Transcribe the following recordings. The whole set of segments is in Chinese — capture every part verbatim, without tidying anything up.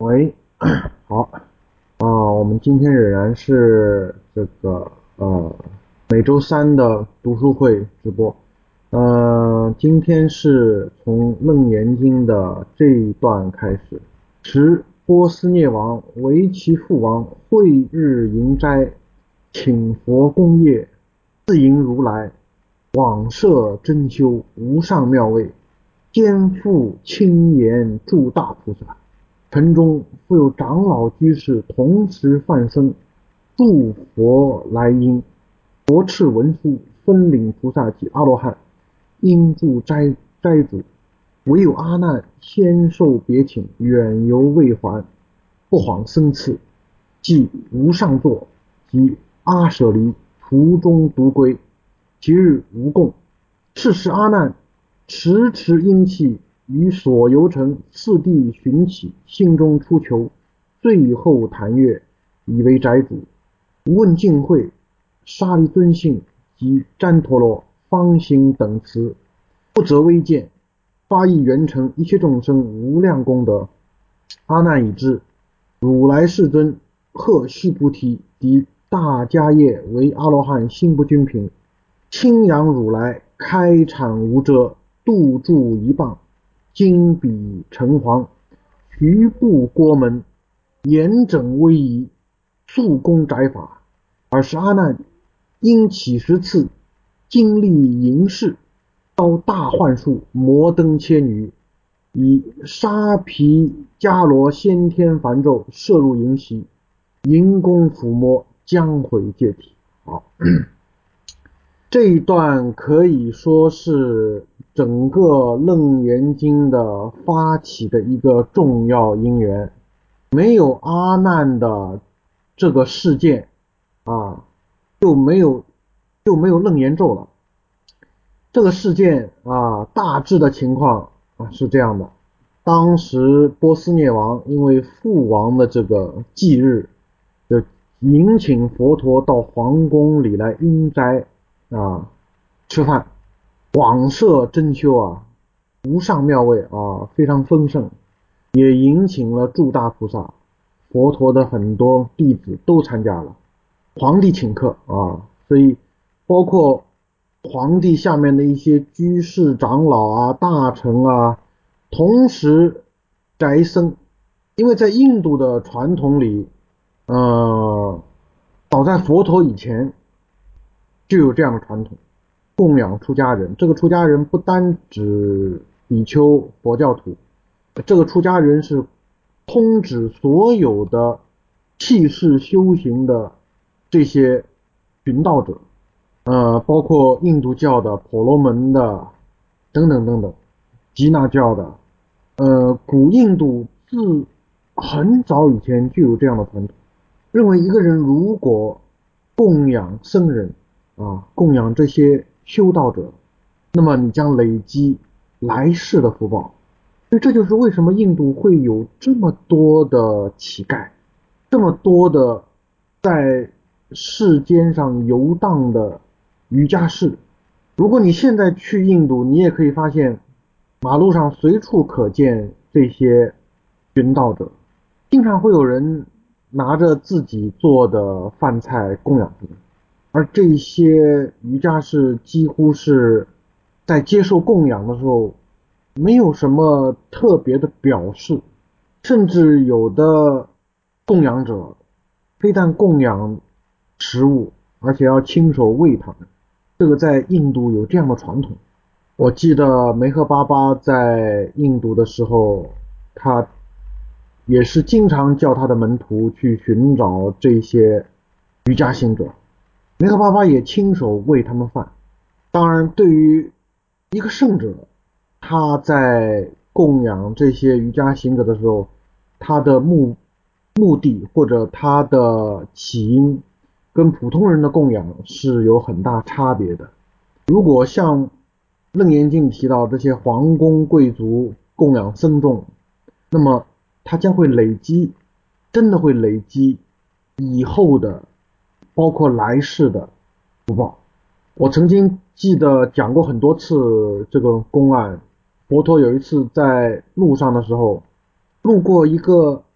喂，好啊，我们今天仍然是这个呃每周三的读书会直播，呃，今天是从《楞严经》的这一段开始。时波斯匿王为其父王会日迎斋，请佛供业，自迎如来，往摄真修，无上妙位，肩负清言助大菩萨。城中复有长老居士同时梵僧，诸佛来因，佛敕文书，分领菩萨及阿罗汉，应住斋斋主。唯有阿难先受别请，远游未还，不遑僧次，即无上座及阿舍离，途中独归，其日无供。是时阿难迟迟因气，于所游城次第寻起，心中出求，最后谈悦，以为宅主。问净慧、沙利尊信及旃陀罗、方行等词，不择微见，发意圆成一切众生无量功德。阿难已知，如来世尊贺须菩提敌大迦叶为阿罗汉心不均平，清扬如来开阐无遮，度住一棒，金笔橙黄，徐步郭门，严整威仪，速攻宅法。尔时阿难因起十次，经历迎事，刀大幻术，摩登切女，以沙皮迦罗先天梵咒摄入营席，迎功抚摸，将毁戒体。好，这一段可以说是整个楞严经的发起的一个重要因缘。没有阿难的这个事件啊，就没有就没有楞严咒了。这个事件啊，大致的情况啊是这样的：当时波斯匿王因为父王的这个忌日，就迎请佛陀到皇宫里来应斋啊吃饭，广设真修啊，无上妙味啊，非常丰盛，也迎请了诸大菩萨，佛陀的很多弟子都参加了，皇帝请客啊，所以包括皇帝下面的一些居士长老啊、大臣啊，同时斋僧。因为在印度的传统里，呃，早在佛陀以前就有这样的传统，供养出家人。这个出家人不单指比丘佛教徒，这个出家人是通指所有的气势修行的这些寻道者，呃，包括印度教的、婆罗门的等等等等，吉那教的，呃，古印度自很早以前就有这样的传统，认为一个人如果供养僧人啊，供养这些修道者，那么你将累积来世的福报。所以这就是为什么印度会有这么多的乞丐，这么多的在世间上游荡的瑜伽士。如果你现在去印度，你也可以发现马路上随处可见这些寻道者，经常会有人拿着自己做的饭菜供养他们，而这些瑜伽士几乎是在接受供养的时候没有什么特别的表示，甚至有的供养者非但供养食物，而且要亲手喂他们。这个在印度有这样的传统。我记得梅赫巴巴在印度的时候，他也是经常叫他的门徒去寻找这些瑜伽行者，梅赫巴巴也亲手喂他们饭。当然，对于一个圣者，他在供养这些瑜伽行者的时候，他的目目的或者他的起因跟普通人的供养是有很大差别的。如果像楞严经提到这些皇宫贵族供养僧众，那么他将会累积，真的会累积以后的，包括来世的福报。我曾经记得讲过很多次这个公案。佛陀有一次在路上的时候，路过一个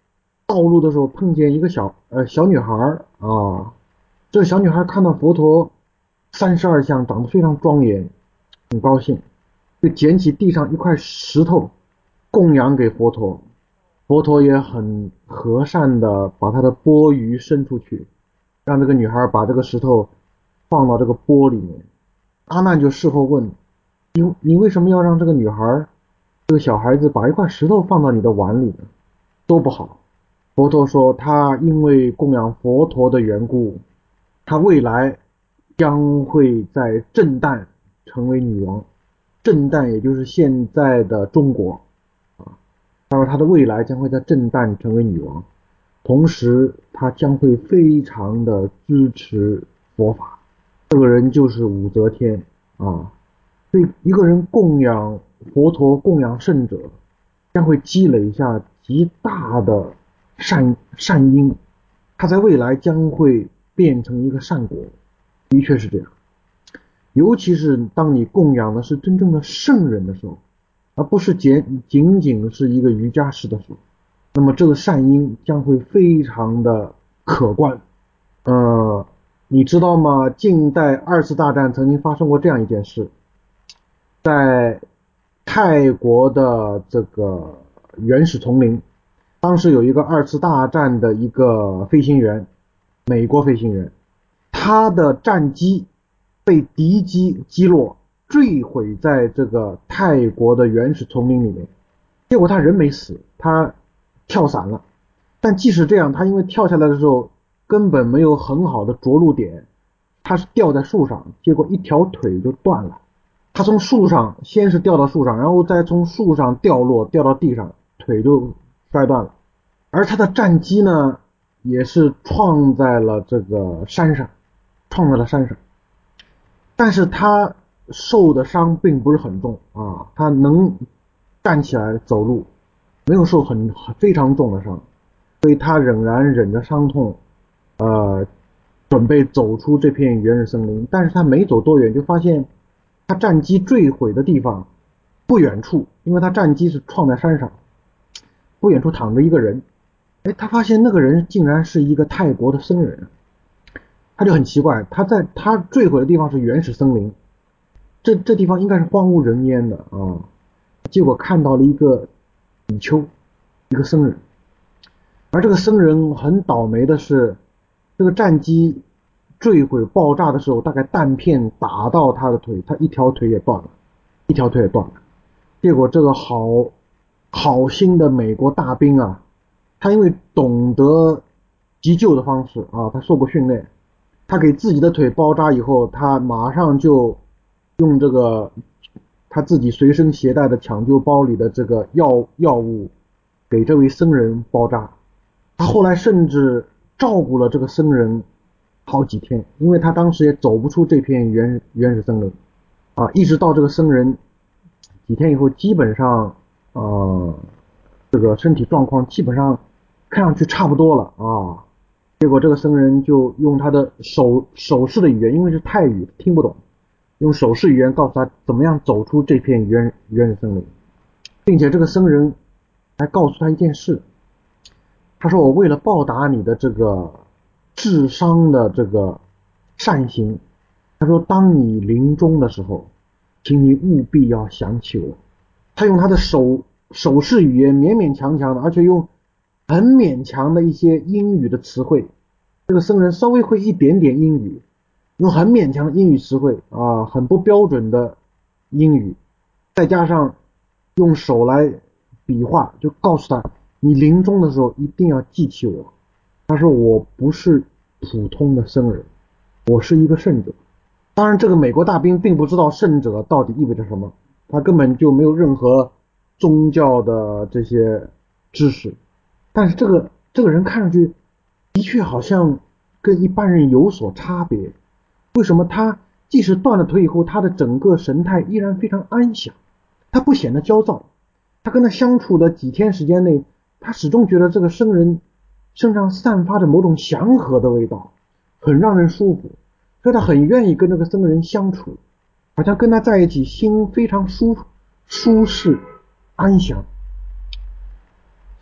道路的时候碰见一个小呃小女孩啊，这个小女孩看到佛陀三十二相长得非常庄严，很高兴，就捡起地上一块石头供养给佛陀。佛陀也很和善的把他的钵盂伸出去，让这个女孩把这个石头放到这个钵里面。阿难就事后问，你你为什么要让这个女孩这个小孩子把一块石头放到你的碗里呢？多不好。佛陀说，他因为供养佛陀的缘故，他未来将会在震旦成为女王。震旦也就是现在的中国啊。他说他的未来将会在震旦成为女王，同时他将会非常的支持佛法。这个人就是武则天啊。所以一个人供养佛陀、供养圣者，将会积累下极大的善善因，他在未来将会变成一个善果。的确是这样，尤其是当你供养的是真正的圣人的时候，而不是仅仅仅是一个瑜伽师的时候，那么这个善因将会非常的可观。呃，你知道吗？近代二次大战曾经发生过这样一件事，在泰国的这个原始丛林，当时有一个二次大战的一个飞行员，美国飞行员，他的战机被敌机击落，坠毁在这个泰国的原始丛林里面。结果他人没死，他跳伞了。但即使这样，他因为跳下来的时候根本没有很好的着陆点，他是掉在树上，结果一条腿就断了。他从树上先是掉到树上，然后再从树上掉落，掉到地上，腿就摔断了。而他的战机呢，也是撞在了这个山上，撞在了山上。但是他受的伤并不是很重啊，他能站起来走路，没有受很非常重的伤，所以他仍然忍着伤痛，呃，准备走出这片原始森林。但是他没走多远，就发现他战机坠毁的地方不远处，因为他战机是撞在山上，不远处躺着一个人。哎，他发现那个人竟然是一个泰国的僧人，他就很奇怪，他在他坠毁的地方是原始森林，这这地方应该是荒无人烟的啊，结果看到了一个比丘，一个僧人。而这个僧人很倒霉的是，这个战机坠毁爆炸的时候，大概弹片打到他的腿，他一条腿也断了，一条腿也断了。结果这个好好心的美国大兵啊，他因为懂得急救的方式啊，他受过训练，他给自己的腿包扎以后，他马上就用这个他自己随身携带的抢救包里的这个药药物给这位僧人包扎。他后来甚至照顾了这个僧人好几天，因为他当时也走不出这片原原始森林啊，一直到这个僧人几天以后，基本上呃这个身体状况基本上看上去差不多了啊。结果这个僧人就用他的手手势的语言，因为是泰语听不懂，用手势语言告诉他怎么样走出这片原原始森林，并且这个僧人还告诉他一件事，他说我为了报答你的这个治伤的这个善行，他说当你临终的时候，请你务必要想起我。他用他的手手势语言勉勉强强的，而且用很勉强的一些英语的词汇，这个僧人稍微会一点点英语，用很勉强的英语词汇啊，很不标准的英语，再加上用手来比划，就告诉他你临终的时候一定要记起我。他说我不是普通的僧人，我是一个圣者。当然这个美国大兵并不知道圣者到底意味着什么，他根本就没有任何宗教的这些知识，但是这个这个人看上去的确好像跟一般人有所差别。为什么他即使断了腿以后，他的整个神态依然非常安详，他不显得焦躁。他跟他相处的几天时间内，他始终觉得这个僧人身上散发着某种祥和的味道，很让人舒服，所以他很愿意跟这个僧人相处，好像跟他在一起心非常舒舒适安详。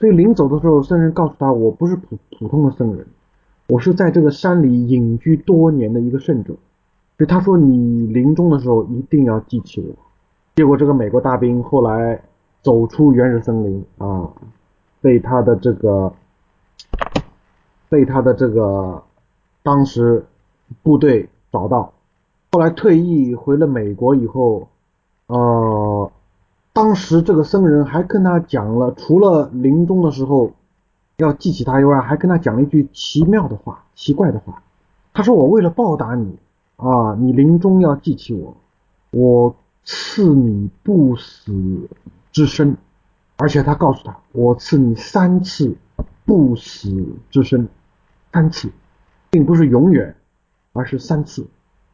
所以临走的时候，僧人告诉他，我不是普普通的僧人，我是在这个山里隐居多年的一个圣者。所以他说你临终的时候一定要记起我。结果这个美国大兵后来走出原始森林啊，被他的这个被他的这个当时部队找到，后来退役回了美国以后，呃，当时这个僧人还跟他讲了，除了临终的时候要记起他以外，还跟他讲了一句奇妙的话，奇怪的话。他说我为了报答你啊，你临终要记起我，我赐你不死之身，而且他告诉他，我赐你三次不死之身，三次，并不是永远，而是三次。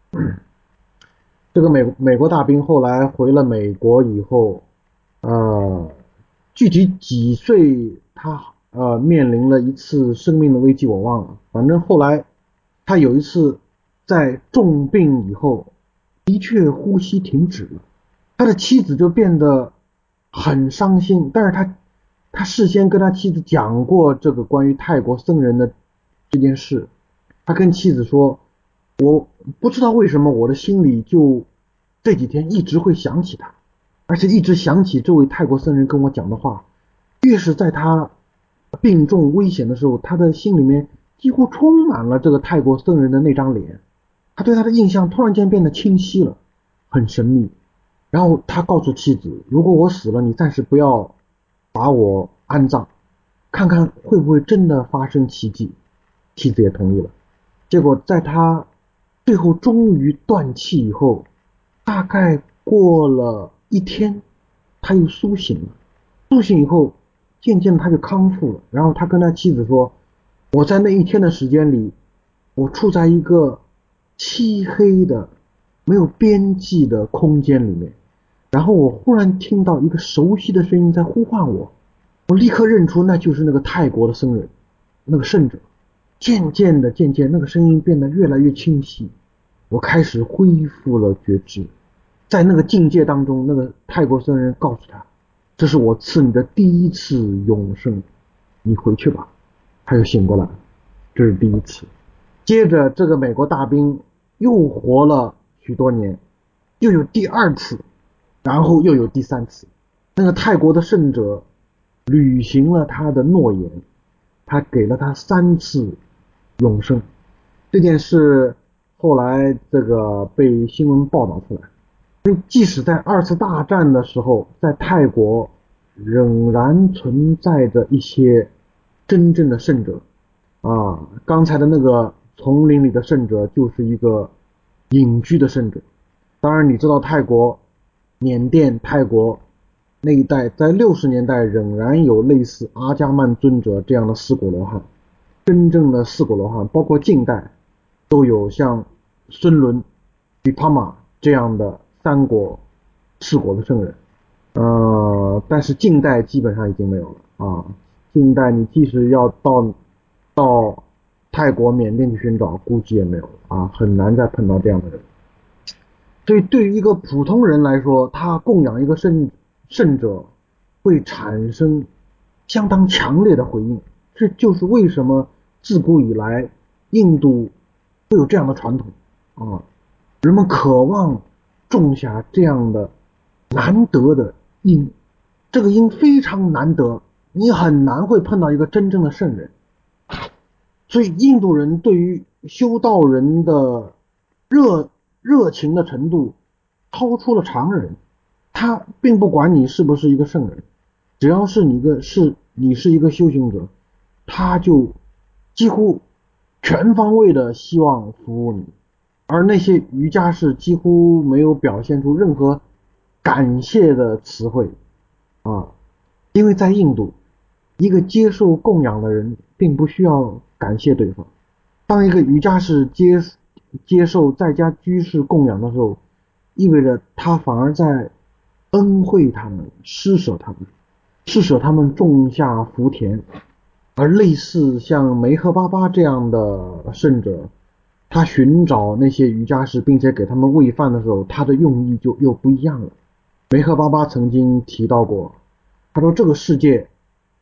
这个美美国大兵后来回了美国以后，呃，具体几岁他呃面临了一次生命的危机我忘了，反正后来他有一次在重病以后，的确呼吸停止了，他的妻子就变得很伤心，但是他他事先跟他妻子讲过这个关于泰国僧人的这件事，他跟妻子说，我不知道为什么我的心里就这几天一直会想起他，而且一直想起这位泰国僧人跟我讲的话，越是在他病重危险的时候，他的心里面几乎充满了这个泰国僧人的那张脸，他对他的印象突然间变得清晰了，很神秘。然后他告诉妻子，如果我死了，你暂时不要把我安葬，看看会不会真的发生奇迹。妻子也同意了。结果在他最后终于断气以后，大概过了一天，他又苏醒了。苏醒以后，渐渐他就康复了。然后他跟他妻子说，我在那一天的时间里，我处在一个漆黑的没有边际的空间里面，然后我忽然听到一个熟悉的声音在呼唤我，我立刻认出那就是那个泰国的僧人，那个圣者。渐渐的渐渐那个声音变得越来越清晰，我开始恢复了觉知。在那个境界当中，那个泰国僧人告诉他，这是我赐你的第一次永生，你回去吧。他又醒过来，这是第一次。接着这个美国大兵又活了许多年，又有第二次，然后又有第三次。那个泰国的圣者履行了他的诺言，他给了他三次永生。这件事后来这个被新闻报道出来，所以即使在二次大战的时候，在泰国仍然存在着一些真正的圣者啊。刚才的那个丛林里的圣者就是一个隐居的圣者。当然你知道泰国缅甸泰国那一带在六十年代仍然有类似阿伽曼尊者这样的四果罗汉，真正的四果罗汉包括近代都有像孙伦、比帕玛这样的三果四果的圣人，呃，但是近代基本上已经没有了啊。近代你即使要到到泰国缅甸去寻找，估计也没有了啊，很难再碰到这样的人。所以对于一个普通人来说，他供养一个圣圣者会产生相当强烈的回应，这就是为什么自古以来印度会有这样的传统啊，人们渴望种下这样的难得的因，这个因非常难得，你很难会碰到一个真正的圣人。所以印度人对于修道人的热热情的程度超出了常人，他并不管你是不是一个圣人，只要是你个是你是一个修行者，他就几乎全方位的希望服务你。而那些瑜伽士几乎没有表现出任何感谢的词汇啊，因为在印度，一个接受供养的人并不需要感谢对方。当一个瑜伽士接接受在家居士供养的时候，意味着他反而在恩惠他们，施舍他们，施舍他们种下福田。而类似像梅赫巴巴这样的圣者，他寻找那些瑜伽士并且给他们喂饭的时候，他的用意就又不一样了。梅赫巴巴曾经提到过，他说这个世界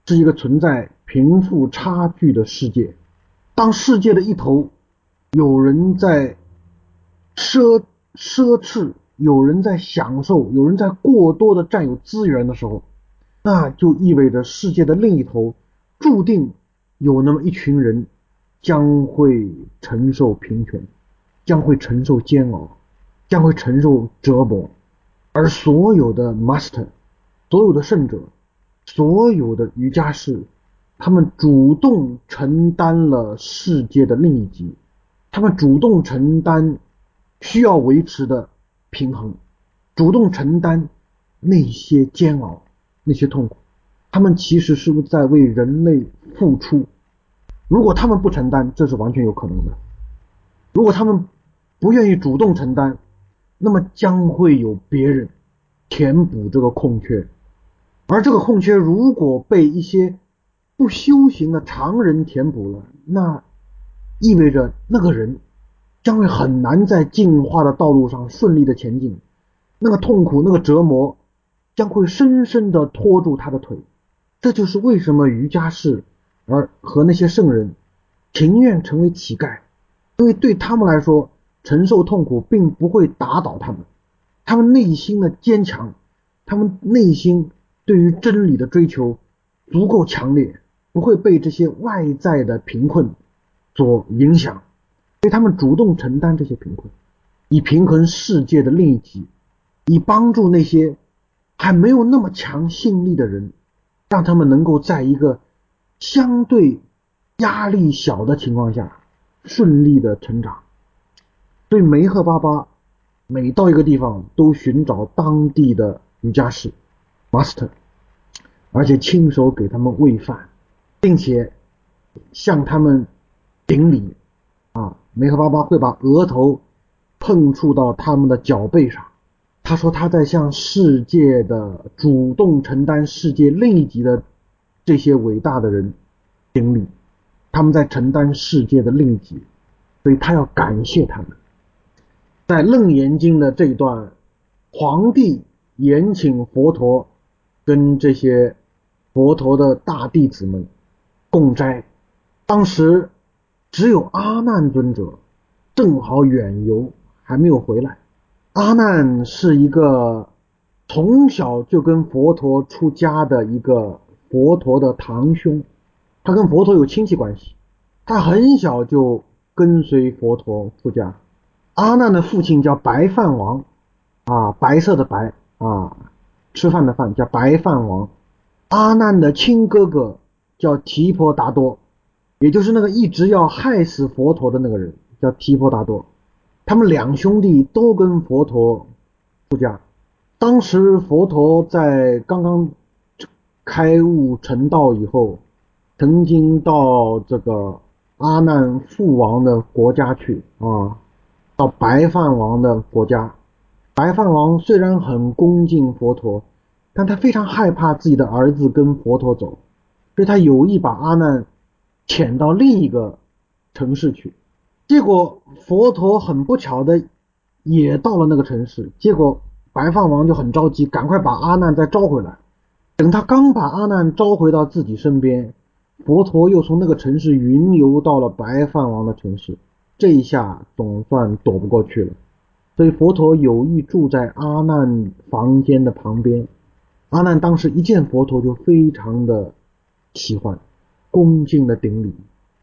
是一个存在贫富差距的世界。当世界的一头有人在奢奢侈，有人在享受，有人在过多的占有资源的时候，那就意味着世界的另一头注定有那么一群人将会承受贫穷，将会承受煎熬，将会承受折磨。而所有的 master， 所有的圣者，所有的瑜伽士，他们主动承担了世界的另一极，他们主动承担需要维持的平衡，主动承担那些煎熬，那些痛苦。他们其实是在为人类付出。如果他们不承担，这是完全有可能的。如果他们不愿意主动承担，那么将会有别人填补这个空缺。而这个空缺如果被一些不修行的常人填补了，那意味着那个人将会很难在进化的道路上顺利的前进，那个痛苦，那个折磨将会深深的拖住他的腿。这就是为什么瑜伽士而和那些圣人情愿成为乞丐，因为对他们来说，承受痛苦并不会打倒他们，他们内心的坚强，他们内心对于真理的追求足够强烈，不会被这些外在的贫困所影响，所以他们主动承担这些贫困，以平衡世界的另一极，以帮助那些还没有那么强信力的人，让他们能够在一个相对压力小的情况下顺利的成长。所以梅赫巴巴每到一个地方都寻找当地的瑜伽士 master， 而且亲手给他们喂饭，并且向他们顶礼啊，梅赫巴巴会把额头碰触到他们的脚背上。他说他在向世界的主动承担世界另一极的这些伟大的人顶礼，他们在承担世界的另一极，所以他要感谢他们。在楞严经的这一段，皇帝延请佛陀跟这些佛陀的大弟子们共斋，当时只有阿难尊者正好远游还没有回来。阿难是一个从小就跟佛陀出家的一个佛陀的堂兄，他跟佛陀有亲戚关系，他很小就跟随佛陀出家。阿难的父亲叫白饭王啊，白色的白啊，吃饭的饭叫白饭王。阿难的亲哥哥叫提婆达多，也就是那个一直要害死佛陀的那个人，叫提婆达多。他们两兄弟都跟佛陀出家。当时佛陀在刚刚开悟成道以后，曾经到这个阿难父王的国家去啊，到白饭王的国家。白饭王虽然很恭敬佛陀，但他非常害怕自己的儿子跟佛陀走，所以他有意把阿难遣到另一个城市去。结果佛陀很不巧的也到了那个城市，结果白饭王就很着急，赶快把阿难再招回来。等他刚把阿难招回到自己身边，佛陀又从那个城市云游到了白饭王的城市，这一下总算躲不过去了。所以佛陀有意住在阿难房间的旁边。阿难当时一见佛陀就非常的喜欢，恭敬的顶礼。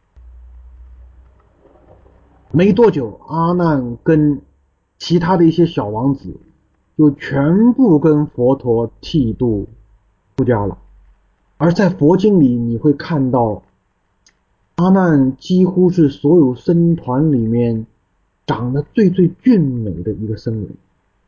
没多久，阿难跟其他的一些小王子就全部跟佛陀剃度出家了。而在佛经里你会看到，阿难几乎是所有僧团里面长得最最俊美的一个僧人。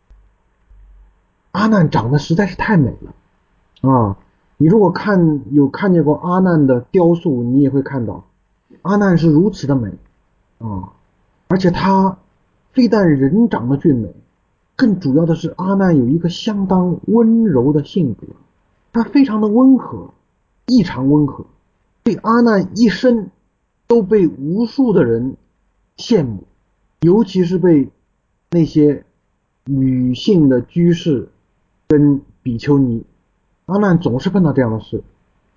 阿难长得实在是太美了啊！你如果看有看见过阿难的雕塑，你也会看到阿难是如此的美啊！而且他非但人长得俊美，更主要的是阿难有一个相当温柔的性格，他非常的温和，异常温和。所以阿难一生都被无数的人羡慕，尤其是被那些女性的居士跟比丘尼。阿难总是碰到这样的事，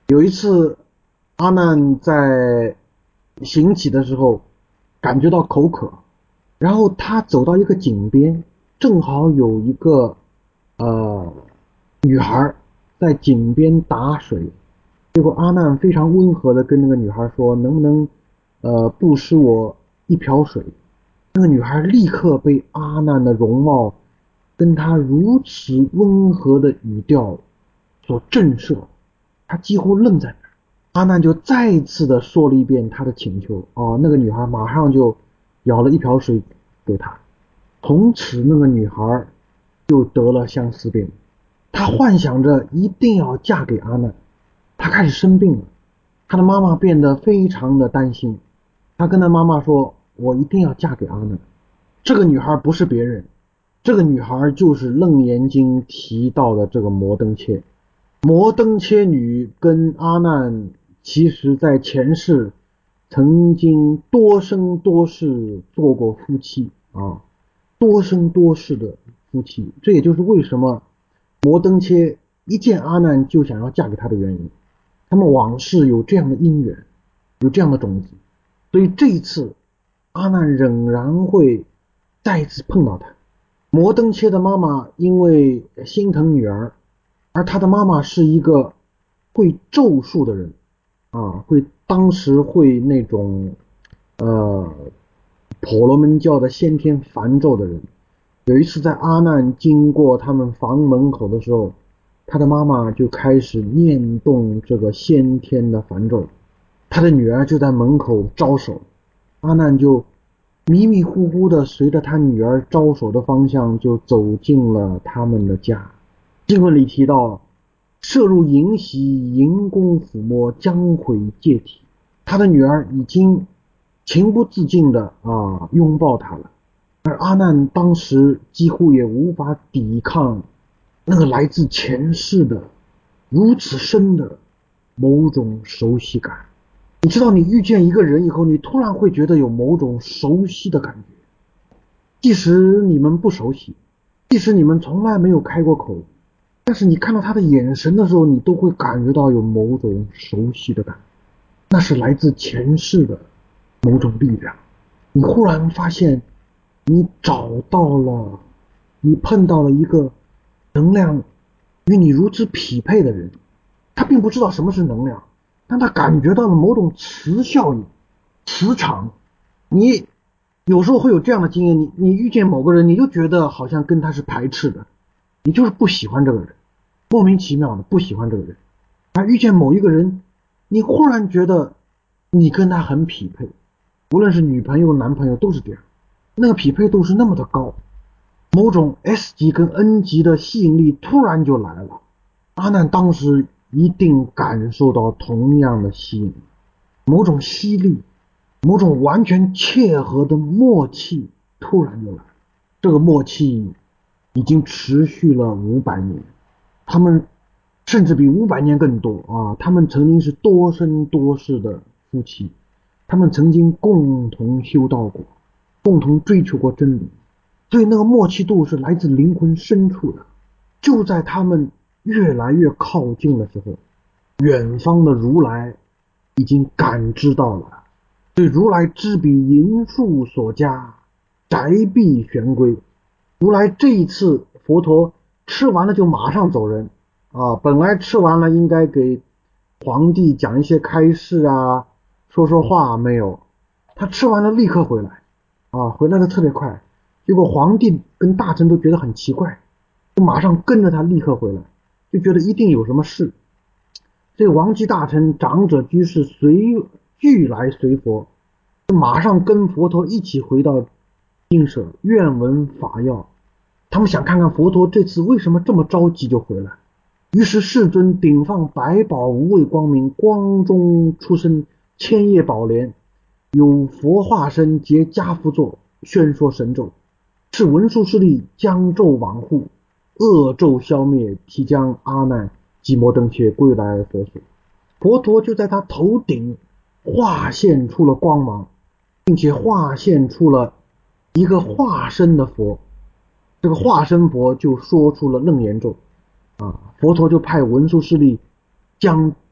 有一次，阿难在行乞的时候感觉到口渴，然后他走到一个井边，正好有一个呃女孩在井边打水，结果阿难非常温和的跟那个女孩说，能不能呃布施我一瓢水。那个女孩立刻被阿难的容貌跟他如此温和的语调所震慑，她几乎愣在那儿。阿难就再次的说了一遍他的请求，哦，那个女孩马上就舀了一瓢水给他。从此那个女孩就得了相思病，她幻想着一定要嫁给阿难。她开始生病了，她的妈妈变得非常的担心，她跟她妈妈说，我一定要嫁给阿难。这个女孩不是别人，这个女孩就是楞严经提到的这个摩登切。摩登切女跟阿难其实在前世曾经多生多世做过夫妻啊，多生多世的夫妻，这也就是为什么摩登切一见阿难就想要嫁给他的原因。他们往事有这样的因缘，有这样的种子，所以这一次阿难仍然会再一次碰到他。摩登切的妈妈因为心疼女儿，而他的妈妈是一个会咒术的人啊，会当时会那种呃婆罗门教的先天梵咒的人。有一次在阿难经过他们房门口的时候，他的妈妈就开始念动这个先天的梵咒，他的女儿就在门口招手，阿难就迷迷糊糊的随着他女儿招手的方向就走进了他们的家。经文里提到，摄入淫习，淫功抚摸，将毁戒体。他的女儿已经情不自禁的啊拥抱他了，而阿难当时几乎也无法抵抗那个来自前世的如此深的某种熟悉感。你知道，你遇见一个人以后，你突然会觉得有某种熟悉的感觉，即使你们不熟悉，即使你们从来没有开过口，但是你看到他的眼神的时候，你都会感觉到有某种熟悉的感觉，那是来自前世的某种力量。你忽然发现你找到了，你碰到了一个能量与你如此匹配的人，他并不知道什么是能量，但他感觉到了某种磁效应、磁场。你有时候会有这样的经验，你你遇见某个人，你就觉得好像跟他是排斥的，你就是不喜欢这个人，莫名其妙的不喜欢这个人。而遇见某一个人，你忽然觉得你跟他很匹配，无论是女朋友男朋友都是这样，那个匹配度是那么的高，某种 S 级跟 N 级的吸引力突然就来了。阿难当时一定感受到同样的吸引，某种吸力，某种完全切合的默契突然就来了。这个默契已经持续了五百年，他们甚至比五百年更多啊！他们曾经是多生多世的夫妻，他们曾经共同修道过，共同追求过真理，所以那个默契度是来自灵魂深处的。就在他们越来越靠近的时候，远方的如来已经感知到了，对如来知彼银树所加，宅壁玄归。如来这一次佛陀吃完了就马上走人啊！本来吃完了应该给皇帝讲一些开示啊，说说话，没有，他吃完了立刻回来啊，回来的特别快。结果皇帝跟大臣都觉得很奇怪，就马上跟着他立刻回来，就觉得一定有什么事。这王姬大臣、长者居士随俱来随佛，马上跟佛陀一起回到精舍，愿闻法要。他们想看看佛陀这次为什么这么着急就回来。于是世尊顶放百宝无畏光明，光中出生千叶宝莲，有佛化身结跏趺坐，宣说神咒，是文殊师利将咒往护，恶咒消灭，即将阿难及摩登伽归来佛所。佛陀就在他头顶化现出了光芒，并且化现出了一个化身的佛。这个化身佛就说出了楞严咒啊，佛陀就派文殊师利将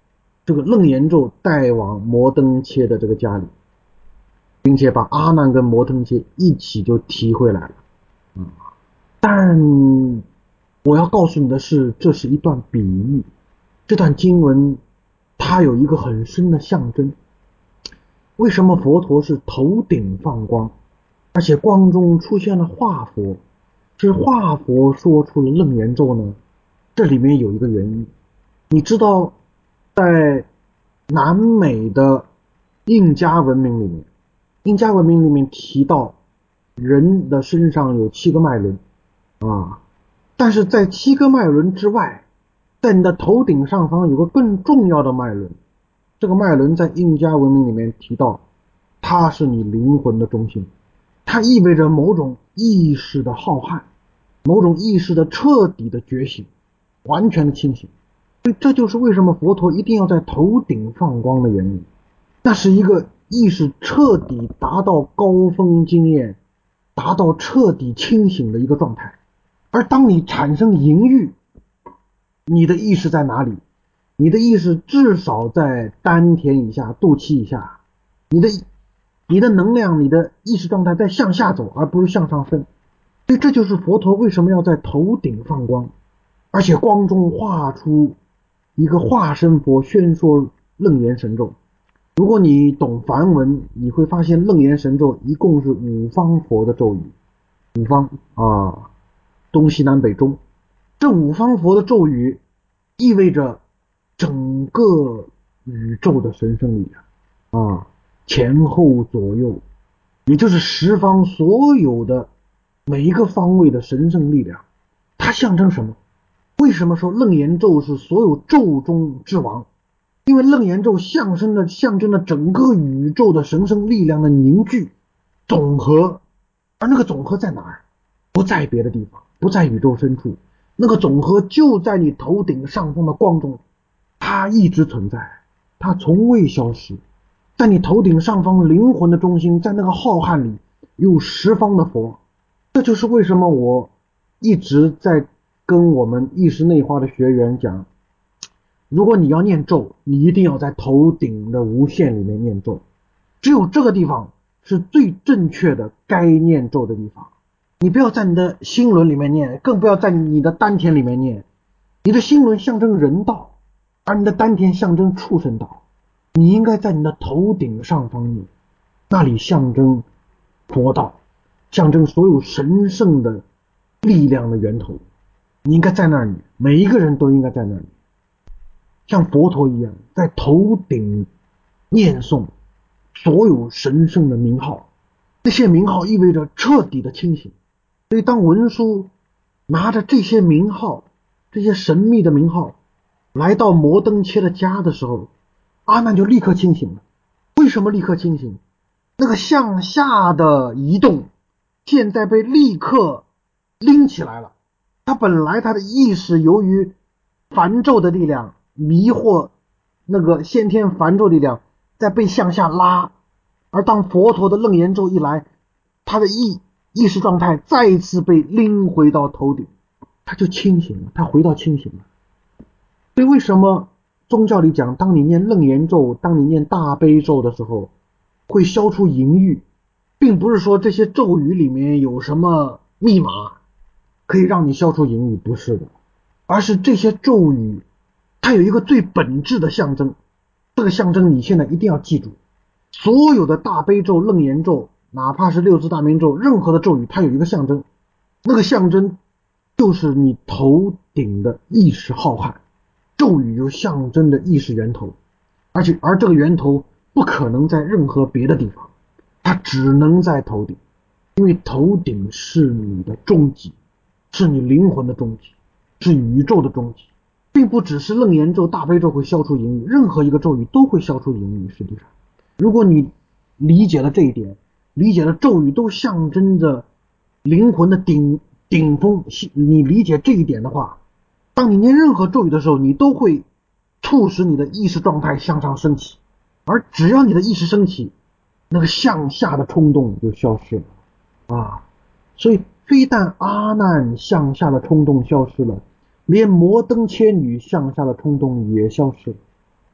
这个楞严咒带往摩登切的这个家里，并且把阿难跟摩登切一起就提回来了。嗯，但我要告诉你的是，这是一段比喻。这段经文它有一个很深的象征。为什么佛陀是头顶放光，而且光中出现了化佛？是化佛说出了楞严咒呢？这里面有一个原因。你知道在南美的印加文明里面，印加文明里面提到人的身上有七个脉轮啊，但是在七个脉轮之外，在你的头顶上方有个更重要的脉轮。这个脉轮在印加文明里面提到，它是你灵魂的中心，它意味着某种意识的浩瀚，某种意识的彻底的觉醒，完全的清醒。所以这就是为什么佛陀一定要在头顶放光的原因。那是一个意识彻底达到高峰经验，达到彻底清醒的一个状态。而当你产生淫欲，你的意识在哪里？你的意识至少在丹田以下，肚脐以下。你的你的能量，你的意识状态在向下走，而不是向上升。所以这就是佛陀为什么要在头顶放光，而且光中画出一个化身佛宣说楞严神咒。如果你懂梵文，你会发现楞严神咒一共是五方佛的咒语。五方啊，东西南北中，这五方佛的咒语意味着整个宇宙的神圣力量啊，前后左右，也就是十方所有的每一个方位的神圣力量。它象征什么？为什么说楞严咒是所有咒中之王？因为楞严咒象征了象征了整个宇宙的神圣力量的凝聚总和。而那个总和在哪儿？不在别的地方，不在宇宙深处，那个总和就在你头顶上方的光中，它一直存在，它从未消失。在你头顶上方灵魂的中心，在那个浩瀚里有十方的佛。这就是为什么我一直在跟我们意识内化的学员讲，如果你要念咒，你一定要在头顶的无限里面念咒，只有这个地方是最正确的该念咒的地方。你不要在你的心轮里面念，更不要在你的丹田里面念。你的心轮象征人道，而你的丹田象征畜生道。你应该在你的头顶上方念，那里象征佛道，象征所有神圣的力量的源头。你应该在那里，每一个人都应该在那里，像佛陀一样在头顶念诵所有神圣的名号。这些名号意味着彻底的清醒。所以当文殊拿着这些名号，这些神秘的名号来到摩登切的家的时候，阿难就立刻清醒了。为什么立刻清醒？那个向下的移动现在被立刻拎起来了。他本来他的意识由于梵咒的力量迷惑，那个先天梵咒力量在被向下拉，而当佛陀的楞严咒一来，他的意意识状态再一次被拎回到头顶，他就清醒了，他回到清醒了。所以为什么宗教里讲，当你念楞严咒，当你念大悲咒的时候，会消除淫欲，并不是说这些咒语里面有什么密码可以让你消除淫欲，不是的，而是这些咒语它有一个最本质的象征。这个象征你现在一定要记住，所有的大悲咒、楞严咒，哪怕是六字大明咒，任何的咒语它有一个象征，那个象征就是你头顶的意识浩瀚。咒语就象征的意识源头，而且而这个源头不可能在任何别的地方，它只能在头顶。因为头顶是你的终极，是你灵魂的终极，是宇宙的终极，并不只是楞严咒、大悲咒会消除淫欲，任何一个咒语都会消除淫欲。实际上如果你理解了这一点，理解了咒语都象征着灵魂的顶顶峰，你理解这一点的话，当你念任何咒语的时候，你都会促使你的意识状态向上升起，而只要你的意识升起，那个向下的冲动就消失了啊！所以非但阿难向下的冲动消失了，连摩登切女向下的冲动也消失了。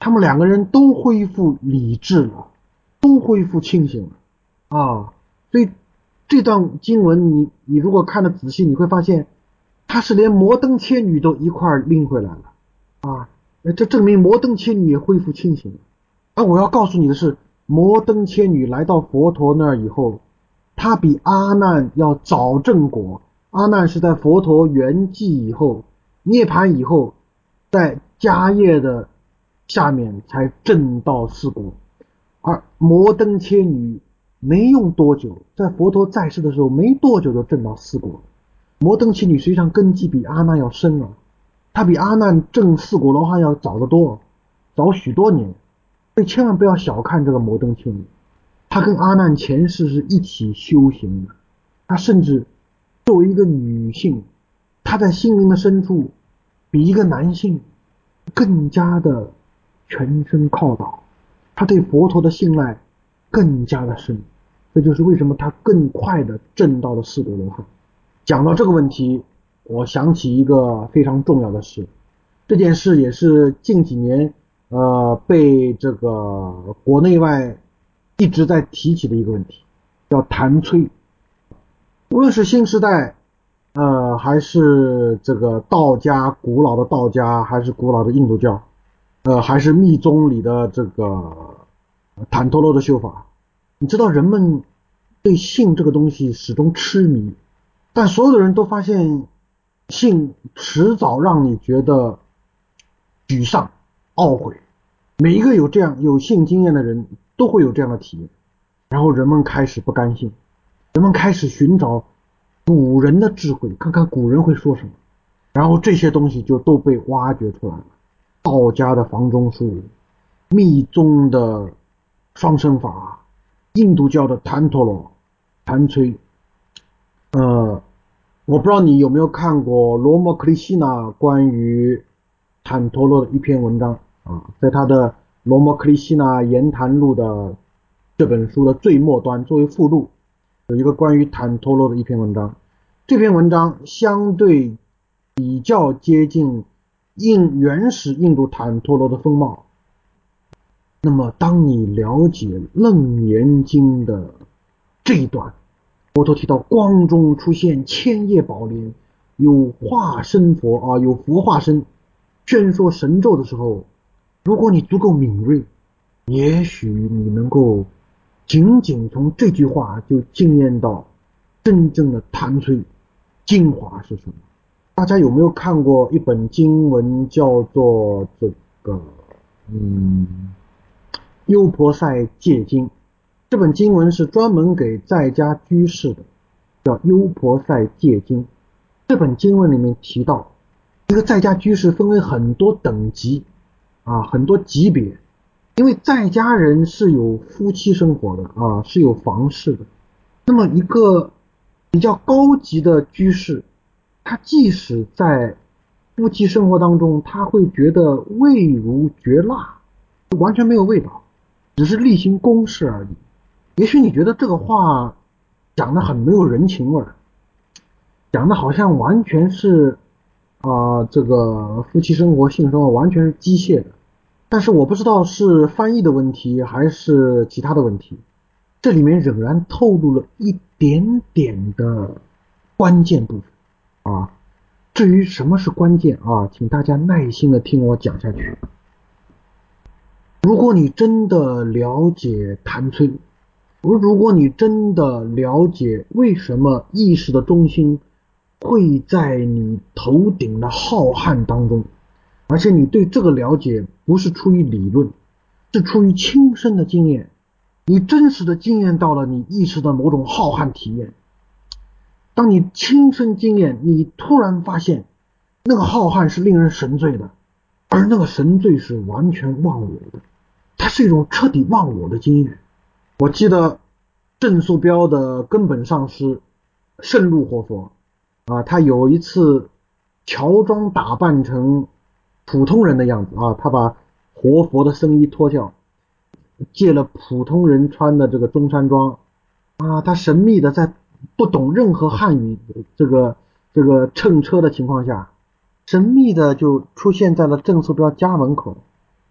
他们两个人都恢复理智了，都恢复清醒了啊。所以这段经文你你如果看得仔细，你会发现他是连摩登切女都一块拎回来了啊，这证明摩登切女也恢复清醒了。而我要告诉你的是，摩登切女来到佛陀那儿以后，她比阿难要早证果。阿难是在佛陀圆寂以后，涅槃以后，在迦叶的下面才证到四果，而摩登切女没用多久，在佛陀在世的时候没多久就证到四果。摩登切女实际上根基比阿难要深了，她比阿难证四果罗汉要早得多，早许多年。所以千万不要小看这个摩登切女，她跟阿难前世是一起修行的，她甚至作为一个女性，她在心灵的深处比一个男性更加的全身靠倒，她对佛陀的信赖更加的深，这就是为什么她更快的证到了四果罗汉。讲到这个问题，我想起一个非常重要的事，这件事也是近几年呃被这个国内外一直在提起的一个问题，叫谭崔。无论是新时代呃还是这个道家，古老的道家，还是古老的印度教，呃还是密宗里的这个坦陀罗的修法，你知道人们对性这个东西始终痴迷，但所有的人都发现性迟早让你觉得沮丧懊悔，每一个有这样有性经验的人都会有这样的体验。然后人们开始不甘心，人们开始寻找古人的智慧，看看古人会说什么，然后这些东西就都被挖掘出来了。道家的房中术，密宗的双生法，印度教的檀陀罗、谭崔。呃，我不知道你有没有看过罗摩克利希纳关于坦陀罗的一篇文章啊，在他的罗摩克利希纳言谈录的这本书的最末端作为附录，有一个关于坦陀罗的一篇文章。这篇文章相对比较接近印原始印度坦陀罗的风貌。那么当你了解楞严经的这一段，佛陀提到光中出现千叶宝莲，有化身佛啊，有佛化身宣说神咒的时候，如果你足够敏锐，也许你能够仅仅从这句话就惊艳到真正的谭崔精华是什么。大家有没有看过一本经文叫做这个嗯优婆塞戒经？这本经文是专门给在家居士的，叫优婆塞戒经。这本经文里面提到，这个在家居士分为很多等级啊，很多级别。因为在家人是有夫妻生活的啊，是有房事的。那么一个比较高级的居士，他即使在夫妻生活当中，他会觉得味如绝辣，完全没有味道，只是例行公事而已。也许你觉得这个话讲得很没有人情味儿，讲的好像完全是啊、呃，这个夫妻生活性生活完全是机械的。但是我不知道是翻译的问题还是其他的问题，这里面仍然透露了一点点的关键部分啊。至于什么是关键啊，请大家耐心的听我讲下去。如果你真的了解谭崔，如果你真的了解为什么意识的中心会在你头顶的浩瀚当中，而且你对这个了解不是出于理论，是出于亲身的经验，你真实的经验到了你意识的某种浩瀚体验。当你亲身经验，你突然发现那个浩瀚是令人神醉的，而那个神醉是完全忘我的，它是一种彻底忘我的经验。我记得郑素标的根本上师圣路活佛啊，他有一次乔装打扮成普通人的样子啊，他把活佛的僧衣脱掉，借了普通人穿的这个中山装啊，他神秘的在不懂任何汉语这个这个乘车的情况下，神秘的就出现在了郑素标家门口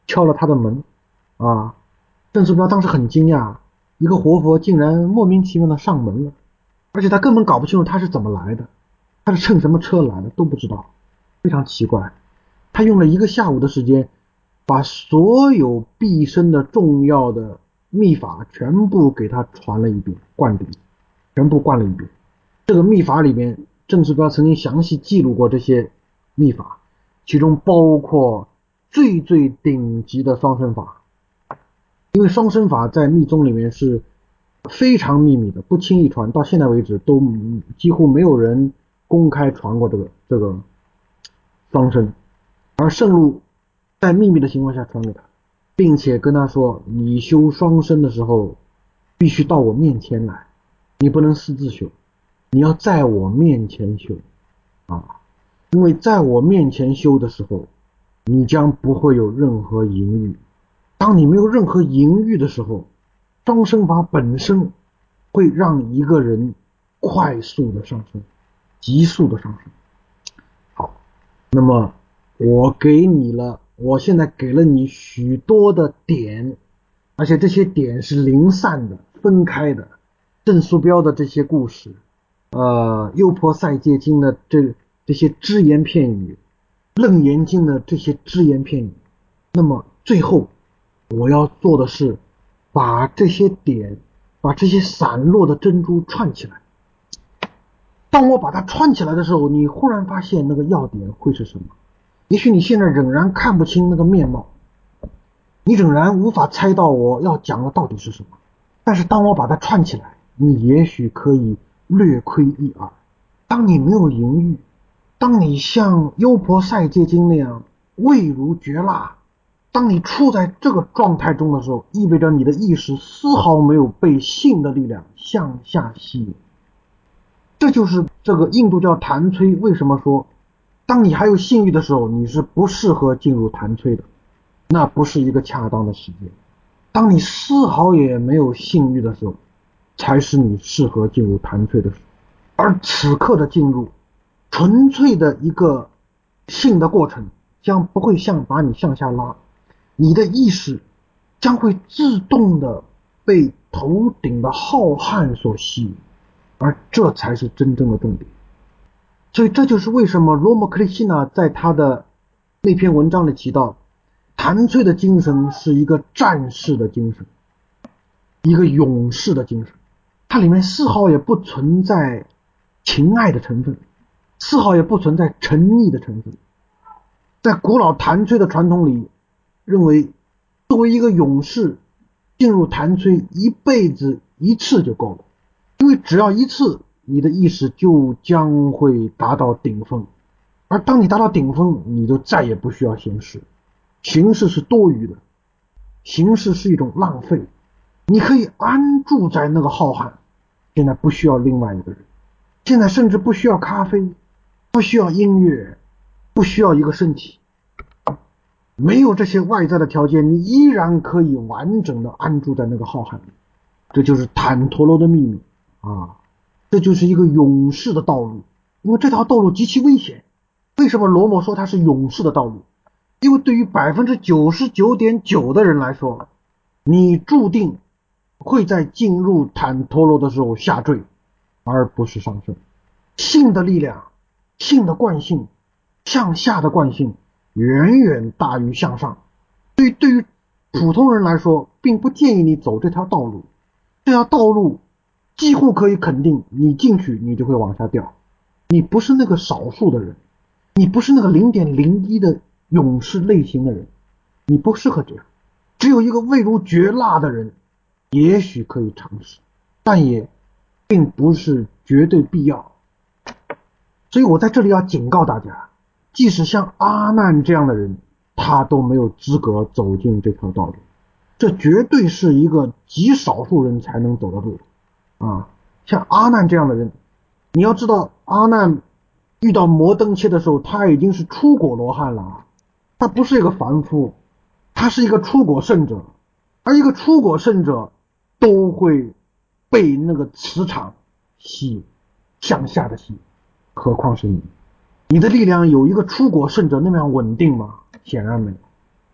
敲了他的门啊。郑世标当时很惊讶，一个活佛竟然莫名其妙的上门了，而且他根本搞不清楚他是怎么来的，他是乘什么车来的都不知道，非常奇怪。他用了一个下午的时间，把所有毕生的重要的秘法全部给他传了一遍，灌顶，全部灌了一遍。这个秘法里面，郑世标曾经详细记录过这些秘法，其中包括最最顶级的双生法。因为双生法在密宗里面是非常秘密的，不轻易传，到现在为止都几乎没有人公开传过这个这个双生。而圣路在秘密的情况下传给他，并且跟他说，你修双生的时候必须到我面前来，你不能私自修，你要在我面前修啊，因为在我面前修的时候，你将不会有任何淫欲。当你没有任何淫欲的时候，双生法本身会让一个人快速的上升，急速的上升。好，那么我给你了，我现在给了你许多的点，而且这些点是零散的、分开的。郑叔标的这些故事，呃，优婆塞戒经的这这些只言片语，楞严经的这些只言片语，那么最后我要做的是把这些点，把这些散落的珍珠串起来。当我把它串起来的时候，你忽然发现那个要点会是什么？也许你现在仍然看不清那个面貌，你仍然无法猜到我要讲的到底是什么。但是当我把它串起来，你也许可以略窥一二。当你没有淫欲，当你像优婆塞戒经那样味如绝辣，当你处在这个状态中的时候，意味着你的意识丝毫没有被性的力量向下吸引。这就是这个印度教谭催为什么说，当你还有性欲的时候，你是不适合进入谭催的，那不是一个恰当的时间。当你丝毫也没有性欲的时候，才是你适合进入谭催的时候。而此刻的进入，纯粹的一个性的过程，将不会向把你向下拉，你的意识将会自动的被头顶的浩瀚所吸引，而这才是真正的重点。所以这就是为什么罗摩克利希纳在他的那篇文章里提到，谭催的精神是一个战士的精神，一个勇士的精神，它里面丝毫也不存在情爱的成分，丝毫也不存在沉溺的成分。在古老谭催的传统里，认为作为一个勇士进入谭催一辈子一次就够了，因为只要一次，你的意识就将会达到顶峰，而当你达到顶峰，你就再也不需要形式，形式是多余的，形式是一种浪费，你可以安住在那个浩瀚，现在不需要另外一个人，现在甚至不需要咖啡，不需要音乐，不需要一个身体，没有这些外在的条件，你依然可以完整的安住在那个浩瀚里。这就是坦陀罗的秘密啊！这就是一个勇士的道路，因为这条道路极其危险。为什么罗摩说它是勇士的道路？因为对于 百分之九十九点九 的人来说，你注定会在进入坦陀罗的时候下坠，而不是上升。性的力量，性的惯性，向下的惯性远远大于向上。对于对于普通人来说，并不建议你走这条道路。这条道路几乎可以肯定，你进去你就会往下掉。你不是那个少数的人，你不是那个 零点零一 的勇士类型的人，你不适合这样。只有一个味如绝辣的人也许可以尝试，但也并不是绝对必要。所以我在这里要警告大家，即使像阿难这样的人，他都没有资格走进这条道路。这绝对是一个极少数人才能走的路啊！像阿难这样的人，你要知道，阿难遇到摩登切的时候，他已经是出果罗汉了，他不是一个凡夫，他是一个出果圣者，而一个出果圣者都会被那个磁场吸引，向下的吸引，何况是你？你的力量有一个出果圣者那样稳定吗？显然没有。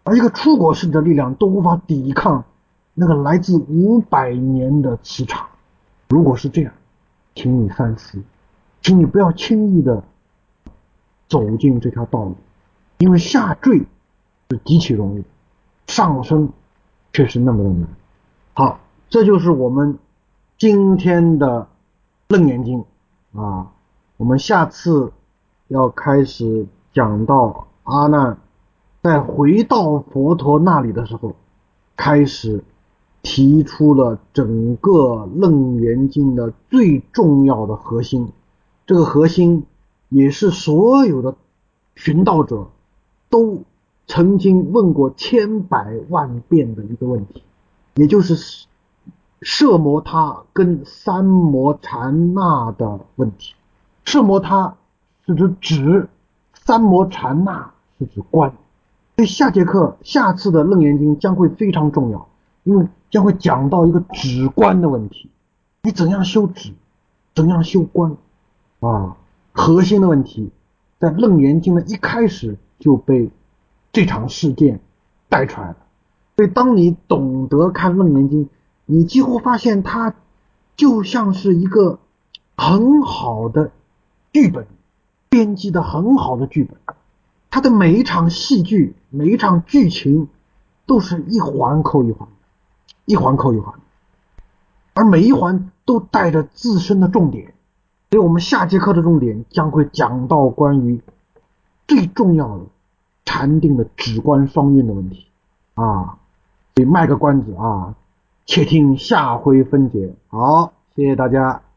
而一个出国式的力量都无法抵抗那个来自五百年的磁场。如果是这样，请你三思，请你不要轻易的走进这条道路，因为下坠是极其容易的，上升却是那么的难。好，这就是我们今天的楞严经啊。我们下次要开始讲到阿难在回到佛陀那里的时候，开始提出了整个楞严经的最重要的核心。这个核心也是所有的寻道者都曾经问过千百万遍的一个问题，也就是摄摩他跟三摩禅那的问题。摄摩他是指止，三摩禅那是指观。所以下节课下次的楞严经将会非常重要，因为将会讲到一个止观的问题，你怎样修止，怎样修观啊？核心的问题在楞严经的一开始就被这场事件带出来了。所以当你懂得看楞严经，你几乎发现它就像是一个很好的剧本，编辑的很好的剧本。它的每一场戏剧，每一场剧情都是一环扣一环，一环扣一环，而每一环都带着自身的重点。所以我们下节课的重点将会讲到关于最重要的禅定的止观双运的问题啊。所以卖个关子啊，且听下回分解。好，谢谢大家。